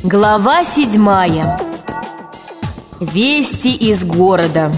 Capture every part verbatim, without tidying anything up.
Глава седьмая. Вести из города.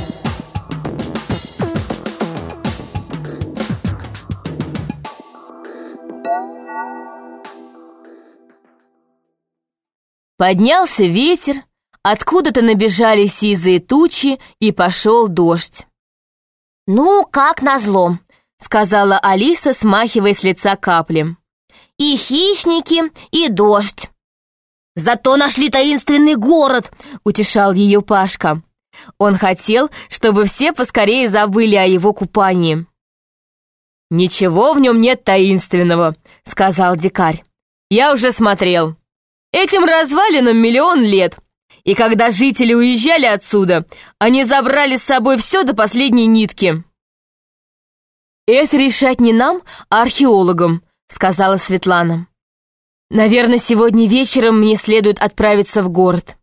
Поднялся ветер, откуда-то набежали сизые тучи, и пошел дождь. «Ну, как назло», — сказала Алиса, смахивая с лица капли. «И хищники, и дождь. Зато нашли таинственный город», — утешал ее Пашка. Он хотел, чтобы все поскорее забыли о его купании. «Ничего в нем нет таинственного», — сказал дикарь. «Я уже смотрел. Этим развалинам миллион лет, и когда жители уезжали отсюда, они забрали с собой все до последней нитки». «Это решать не нам, а археологам», — сказала Светлана. «Наверное, сегодня вечером мне следует отправиться в город».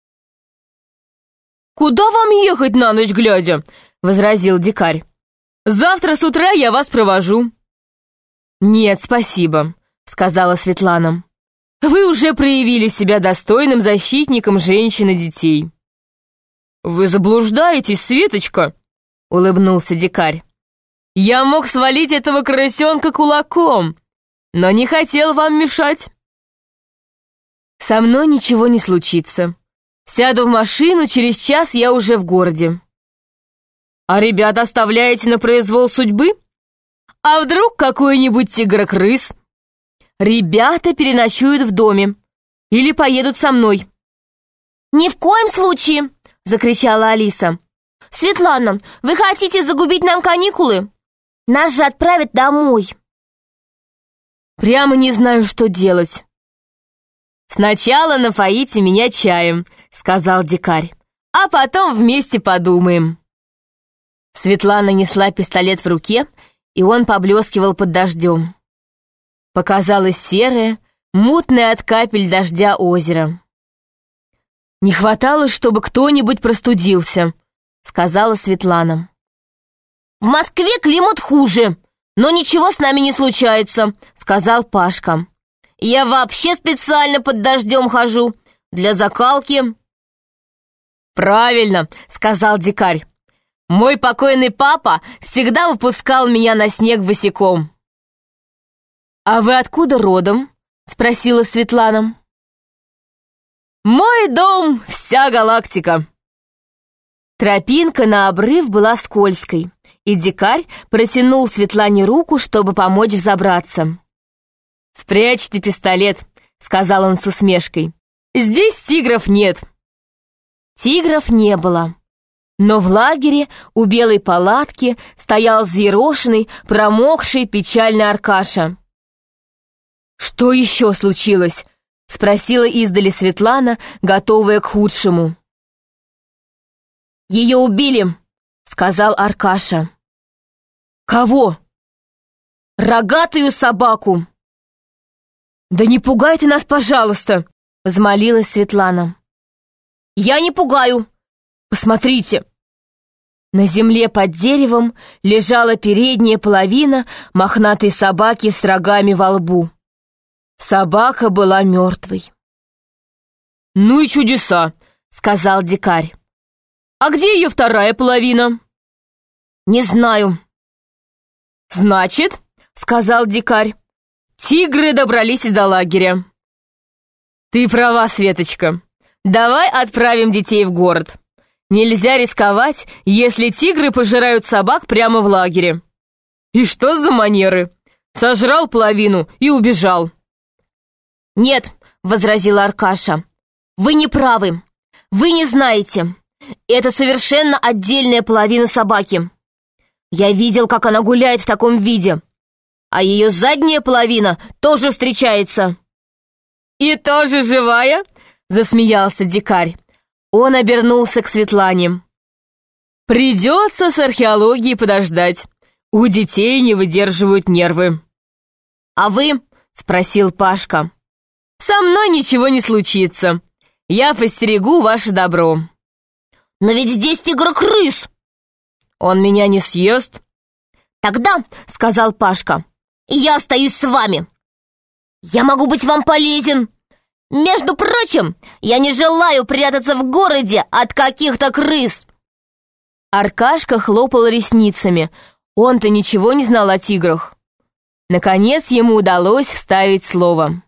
«Куда вам ехать на ночь глядя?» — возразил дикарь. «Завтра с утра я вас провожу». «Нет, спасибо», — сказала Светлана. «Вы уже проявили себя достойным защитником женщин и детей». «Вы заблуждаетесь, Светочка», — улыбнулся дикарь. «Я мог свалить этого крысенка кулаком, но не хотел вам мешать». «Со мной ничего не случится. Сяду в машину, через час я уже в городе». «А ребят оставляете на произвол судьбы? А вдруг какой-нибудь тигр-крыс?» «Ребята переночуют в доме или поедут со мной». «Ни в коем случае!» — закричала Алиса. «Светлана, вы хотите загубить нам каникулы? Нас же отправят домой». «Прямо не знаю, что делать». «Сначала напоите меня чаем», — сказал дикарь, «а потом вместе подумаем». Светлана несла пистолет в руке, и он поблескивал под дождем. Показалось серое, мутное от капель дождя озеро. «Не хватало, чтобы кто-нибудь простудился», — сказала Светлана. «В Москве климат хуже, но ничего с нами не случается», — сказал Пашка. «Я вообще специально под дождем хожу, для закалки». «Правильно», — сказал дикарь. «Мой покойный папа всегда выпускал меня на снег босиком». «А вы откуда родом?» — спросила Светлана. «Мой дом — вся галактика». Тропинка на обрыв была скользкой, и дикарь протянул Светлане руку, чтобы помочь взобраться. «Спрячьте пистолет», — сказал он с усмешкой. «Здесь тигров нет». Тигров не было, но в лагере у белой палатки стоял взъерошенный, промокший, печальный Аркаша. «Что еще случилось?» — спросила издали Светлана, готовая к худшему. «Ее убили», — сказал Аркаша. «Кого?» «Рогатую собаку». «Да не пугай ты нас, пожалуйста!» — взмолилась Светлана. «Я не пугаю. Посмотрите!» На земле под деревом лежала передняя половина мохнатой собаки с рогами во лбу. Собака была мертвой. «Ну и чудеса!» — сказал дикарь. «А где ее вторая половина?» «Не знаю». «Значит, — сказал дикарь, — тигры добрались до лагеря». «Ты права, Светочка. Давай отправим детей в город. Нельзя рисковать, если тигры пожирают собак прямо в лагере». «И что за манеры? Сожрал половину и убежал». «Нет», — возразила Аркаша, — «вы не правы. Вы не знаете. Это совершенно отдельная половина собаки. Я видел, как она гуляет в таком виде. А ее задняя половина тоже встречается». «И тоже живая?» — засмеялся дикарь. Он обернулся к Светлане. «Придется с археологией подождать. У детей не выдерживают нервы». «А вы?» — спросил Пашка. «Со мной ничего не случится. Я постерегу ваше добро». «Но ведь здесь тигр-крыс!» «Он меня не съест?» «Тогда, — сказал Пашка, — я остаюсь с вами. Я могу быть вам полезен. Между прочим, я не желаю прятаться в городе от каких-то крыс. Аркашка хлопал ресницами. Он-то ничего не знал о тиграх. Наконец ему удалось вставить слово.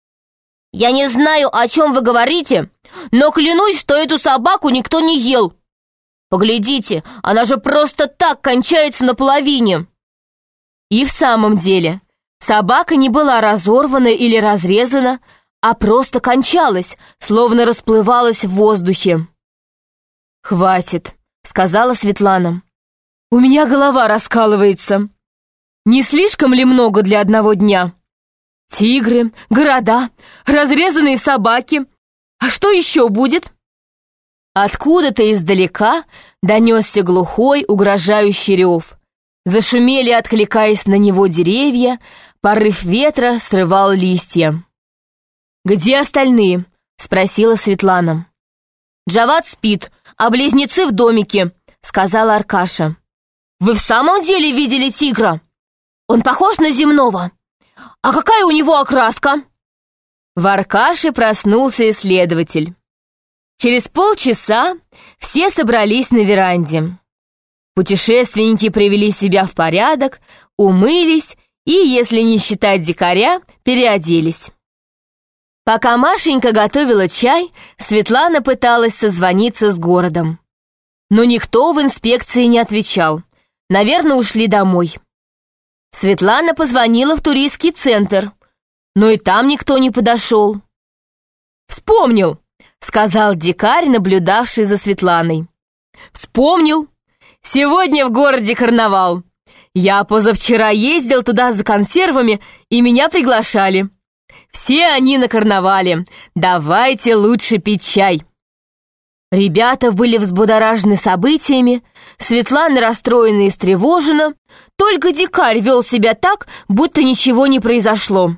Я не знаю, о чем вы говорите, но клянусь, что эту собаку никто не ел. Поглядите, она же просто так кончается наполовине. И в самом деле, собака не была разорвана или разрезана, а просто кончалась, словно расплывалась в воздухе. «Хватит», — сказала Светлана. «У меня голова раскалывается. Не слишком ли много для одного дня? Тигры, города, разрезанные собаки. А что еще будет?» Откуда-то издалека донесся глухой, угрожающий рев. Зашумели, откликаясь на него деревья, порыв ветра срывал листья. «Где остальные?» — спросила Светлана. «Джавад спит, а близнецы в домике», — сказала Аркаша. «Вы в самом деле видели тигра? Он похож на земного. А какая у него окраска?» В Аркаше проснулся исследователь. Через полчаса все собрались на веранде. Путешественники привели себя в порядок, умылись и, если не считать дикаря, переоделись. Пока Машенька готовила чай, Светлана пыталась созвониться с городом. Но никто в инспекции не отвечал. Наверное, ушли домой. Светлана позвонила в туристский центр, но и там никто не подошел. «Вспомнил!» — сказал дикарь, наблюдавший за Светланой. «Вспомнил! Сегодня в городе карнавал. Я позавчера ездил туда за консервами, и меня приглашали. Все они на карнавале. Давайте лучше пить чай». Ребята были взбудоражены событиями, Светлана расстроена и встревожена, только дикарь вел себя так, будто ничего не произошло.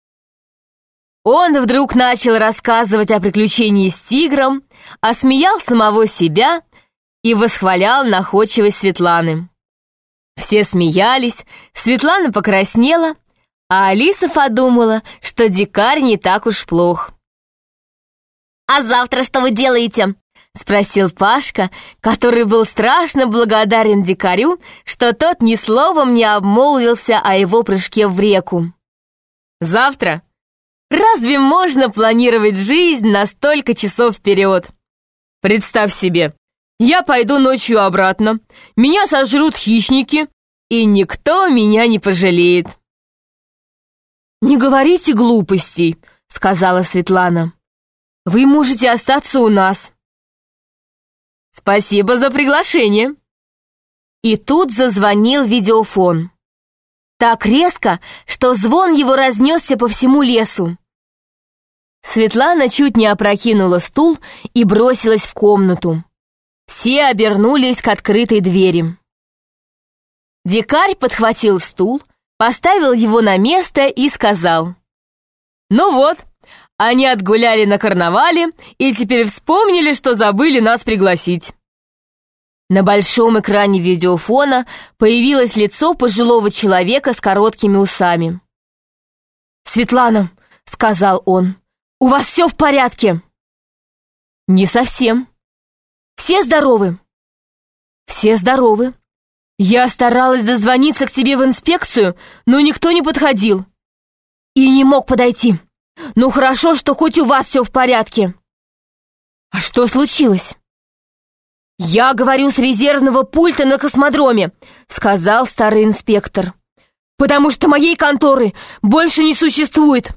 Он вдруг начал рассказывать о приключении с тигром, осмеял самого себя и восхвалял находчивость Светланы. Все смеялись, Светлана покраснела, а Алиса подумала, что дикарь не так уж плох. «А завтра что вы делаете?» — спросил Пашка, который был страшно благодарен дикарю, что тот ни словом не обмолвился о его прыжке в реку. «Завтра? Разве можно планировать жизнь на столько часов вперед? Представь себе, я пойду ночью обратно, меня сожрут хищники, и никто меня не пожалеет». «Не говорите глупостей», — сказала Светлана. «Вы можете остаться у нас». «Спасибо за приглашение». И тут зазвонил видеофон. Так резко, что звон его разнесся по всему лесу. Светлана чуть не опрокинула стул и бросилась в комнату. Все обернулись к открытой двери. Дикарь подхватил стул, поставил его на место и сказал: «Ну вот, они отгуляли на карнавале и теперь вспомнили, что забыли нас пригласить». На большом экране видеофона появилось лицо пожилого человека с короткими усами. «Светлана», — сказал он, — «у вас все в порядке?» «Не совсем». «Все здоровы?» «Все здоровы. Я старалась дозвониться к тебе в инспекцию, но никто не подходил. И не мог подойти. Ну хорошо, что хоть у вас все в порядке». «А что случилось?» «Я говорю с резервного пульта на космодроме», — сказал старый инспектор. «Потому что моей конторы больше не существует».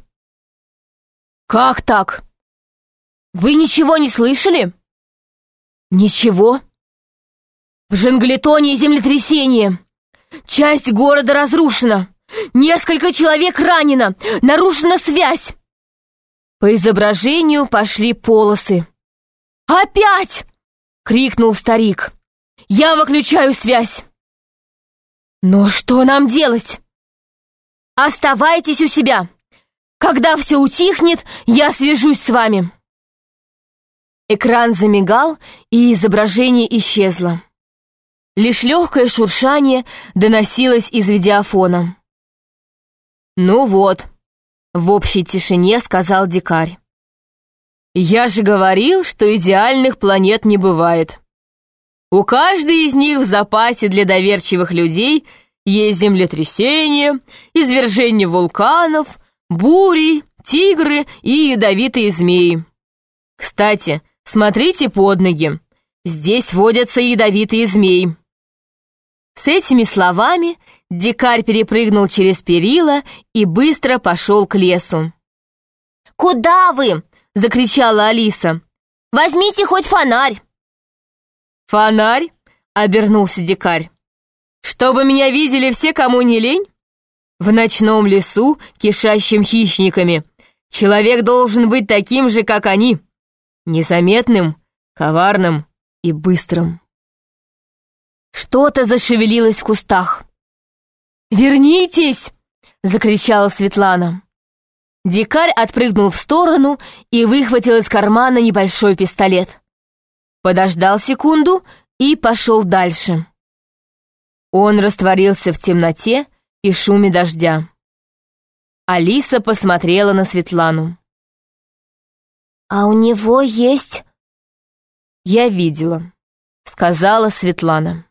«Как так? Вы ничего не слышали?» «Ничего. В Жанглитоне землетрясение. Часть города разрушена. Несколько человек ранено. Нарушена связь». По изображению пошли полосы. «Опять!» — крикнул старик. «Я выключаю связь». «Но что нам делать?» «Оставайтесь у себя. Когда все утихнет, я свяжусь с вами». Экран замигал, и изображение исчезло. Лишь легкое шуршание доносилось из видеофона. «Ну вот», — в общей тишине сказал дикарь. Я же говорил, что идеальных планет не бывает. У каждой из них в запасе для доверчивых людей есть землетрясения, извержения вулканов, бури, тигры и ядовитые змеи. Кстати, смотрите под ноги. Здесь водятся ядовитые змеи. С этими словами дикарь перепрыгнул через перила и быстро пошел к лесу. «Куда вы?» — закричала Алиса. «Возьмите хоть фонарь!» «Фонарь?» — обернулся дикарь. «Чтобы меня видели все, кому не лень? В ночном лесу, кишащим хищниками, человек должен быть таким же, как они, незаметным, коварным и быстрым». Что-то зашевелилось в кустах. «Вернитесь!» — закричала Светлана. Дикарь отпрыгнул в сторону и выхватил из кармана небольшой пистолет. Подождал секунду и пошел дальше. Он растворился в темноте и шуме дождя. Алиса посмотрела на Светлану. «А у него есть...» «Я видела», — сказала Светлана.